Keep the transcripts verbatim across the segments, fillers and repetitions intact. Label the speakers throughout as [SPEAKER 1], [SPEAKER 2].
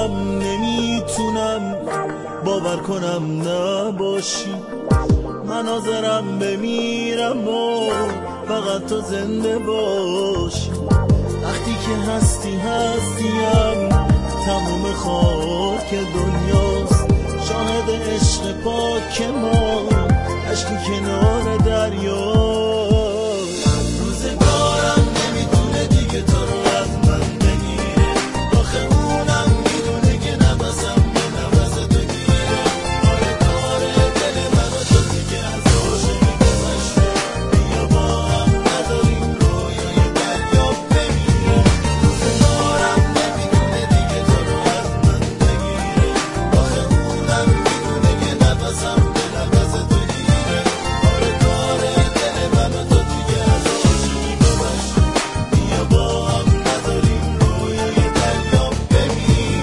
[SPEAKER 1] ندارم، نمیتونم باور کنم نباشی. من حاضرم بمیرم و فقط تو زنده باشی. وقتی که هستی هستیم، تموم خاک دنیاست شاهد عشق پاک ما، عشقی کنار دریا. روزگارم نمیتونه دیگه تو رو از من بگیره، آخه اونم میدونه که نفسم به نفس تو گیره. آره کاره دل من و تو دیگه از عاشقی گذشته، بیا با هم نداریم رویای دریا بمیره. روزگارم نمیتونه دیگه تو رو از من بگیره، آخه اونم میدونه که نفسم به نفس تو گیره. آره کاره دل من و تو دیگه از عاشقی گذشته، بیا با هم نداریم رویای دریا بمیره.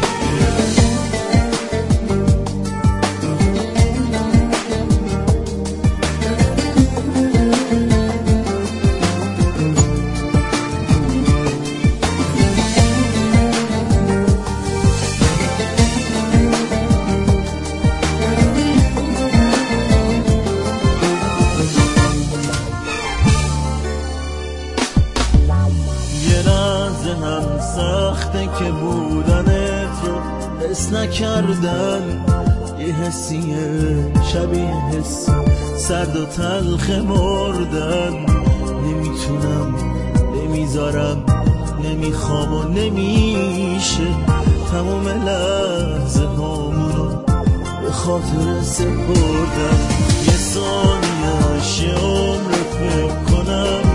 [SPEAKER 1] یه لحظه هم سخته که بودنت رو حس نکردن، یه حسیه شبیه حس سرد و تلخ مردن. نمیتونم نمیذارم نمیخوام و نمیشه تمام لحظه هامونو به خاطر سپردن. یه ثانیه عمر فکر کنم